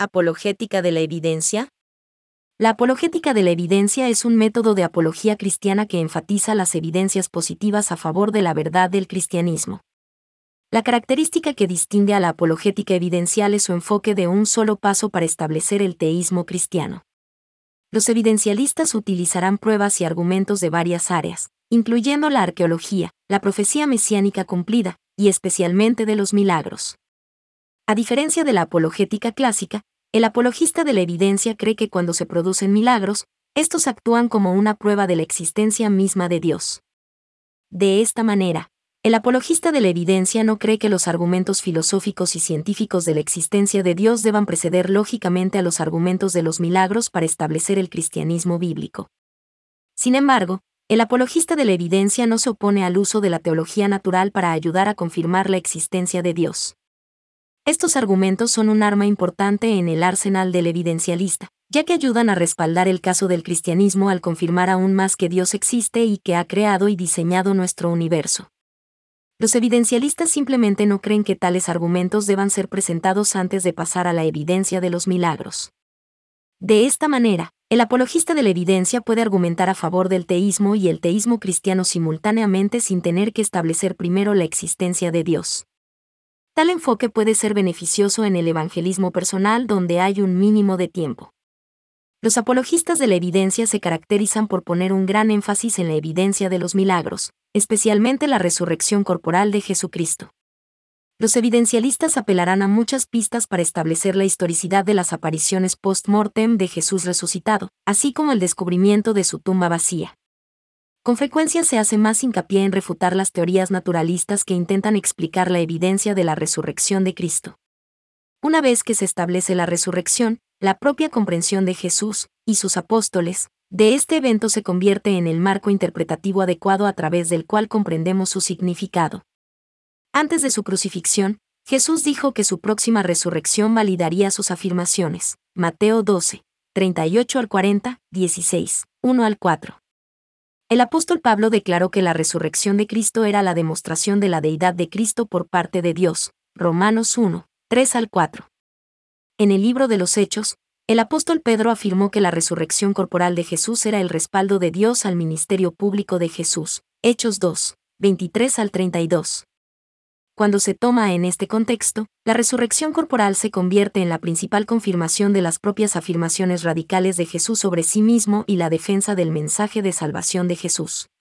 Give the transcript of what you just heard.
Apologética de la evidencia. La apologética de la evidencia es un método de apología cristiana que enfatiza las evidencias positivas a favor de la verdad del cristianismo. La característica que distingue a la apologética evidencial es su enfoque de un solo paso para establecer el teísmo cristiano. Los evidencialistas utilizarán pruebas y argumentos de varias áreas, incluyendo la arqueología, la profecía mesiánica cumplida, y especialmente de los milagros. A diferencia de la apologética clásica, el apologista de la evidencia cree que cuando se producen milagros, estos actúan como una prueba de la existencia misma de Dios. De esta manera, el apologista de la evidencia no cree que los argumentos filosóficos y científicos de la existencia de Dios deban preceder lógicamente a los argumentos de los milagros para establecer el cristianismo bíblico. Sin embargo, el apologista de la evidencia no se opone al uso de la teología natural para ayudar a confirmar la existencia de Dios. Estos argumentos son un arma importante en el arsenal del evidencialista, ya que ayudan a respaldar el caso del cristianismo al confirmar aún más que Dios existe y que ha creado y diseñado nuestro universo. Los evidencialistas simplemente no creen que tales argumentos deban ser presentados antes de pasar a la evidencia de los milagros. De esta manera, el apologista de la evidencia puede argumentar a favor del teísmo y el teísmo cristiano simultáneamente sin tener que establecer primero la existencia de Dios. Tal enfoque puede ser beneficioso en el evangelismo personal donde hay un mínimo de tiempo. Los apologistas de la evidencia se caracterizan por poner un gran énfasis en la evidencia de los milagros, especialmente la resurrección corporal de Jesucristo. Los evidencialistas apelarán a muchas pistas para establecer la historicidad de las apariciones post-mortem de Jesús resucitado, así como el descubrimiento de su tumba vacía. Con frecuencia se hace más hincapié en refutar las teorías naturalistas que intentan explicar la evidencia de la resurrección de Cristo. Una vez que se establece la resurrección, la propia comprensión de Jesús y sus apóstoles de este evento se convierte en el marco interpretativo adecuado a través del cual comprendemos su significado. Antes de su crucifixión, Jesús dijo que su próxima resurrección validaría sus afirmaciones. Mateo 12, 38 al 40, 16, 1 al 4. El apóstol Pablo declaró que la resurrección de Cristo era la demostración de la deidad de Cristo por parte de Dios. Romanos 1, 3 al 4. En el libro de los Hechos, el apóstol Pedro afirmó que la resurrección corporal de Jesús era el respaldo de Dios al ministerio público de Jesús. Hechos 2, 23 al 32. Cuando se toma en este contexto, la resurrección corporal se convierte en la principal confirmación de las propias afirmaciones radicales de Jesús sobre sí mismo y la defensa del mensaje de salvación de Jesús.